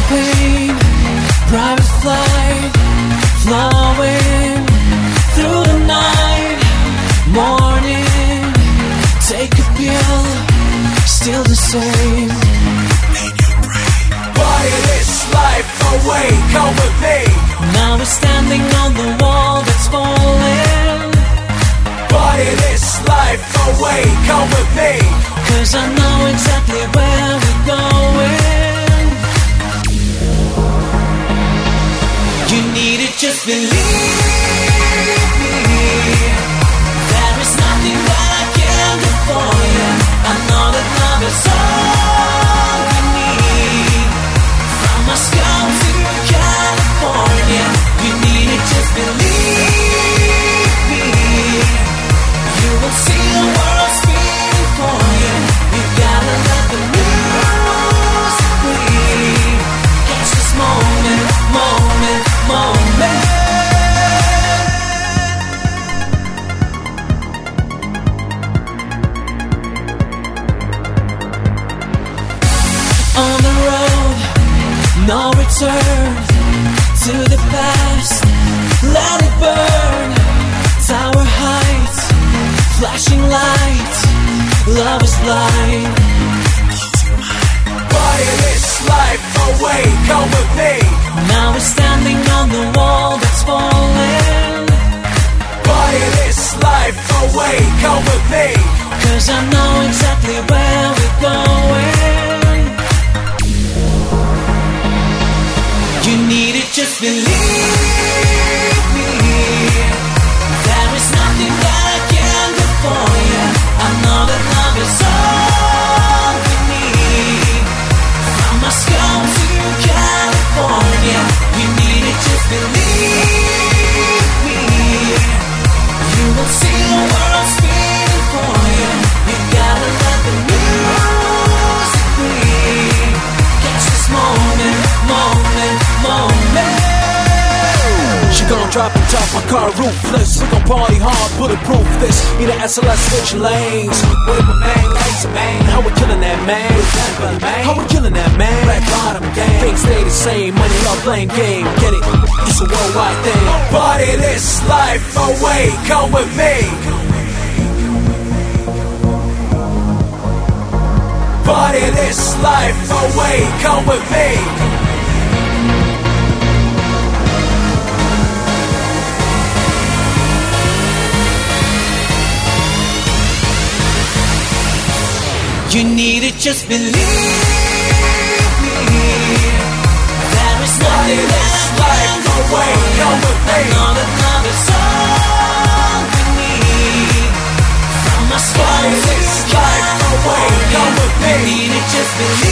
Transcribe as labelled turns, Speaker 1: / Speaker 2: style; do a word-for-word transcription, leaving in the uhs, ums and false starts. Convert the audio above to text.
Speaker 1: pain, private flight, flowing through the night. Morning, take a pill, still the same.
Speaker 2: Party this life away, come with me.
Speaker 1: Now we're standing on the wall that's falling.
Speaker 2: Party this life away, come with me.
Speaker 1: Cause I know exactly where we're going. You need it, just believe me. There is nothing that I can do for you. I know that love is all we need. From Moscow to California, you need it, just believe me. You will see the world spinning for you. You gotta let the music breathe. Catch this moment, moment, moment. On the road, no return to the past. Let it burn. Tower heights, flashing lights. Love is blind.
Speaker 2: Party this life away, come with me.
Speaker 1: Now we're standing on the wall that's falling.
Speaker 2: Party this life away, come with me.
Speaker 1: Cause I know exactly where we're going. You need it, just believe me. There is nothing that I can do for you. I know that love is all we need. From Moscow to California, you need it, just believe me. You will see the world spinning for you. You gotta let the music breathe. Catch this moment, moment, moment.
Speaker 2: She gon' drop and top my car roofless. We gon' party hard, bulletproof this. Need a S L S switching lanes. What up, my man? Laser man. How we killing that, man? How we killing that, man? Black bottom gang. Things stay the same. Money, love, blame game. Get it? It's a worldwide thing. Party this life away. Come with me. Party this life away. Come with me.
Speaker 1: You need it, just believe me. There is nothing that I can do for you. I know that love is all we need. From Moscow to California, you need it, just believe me.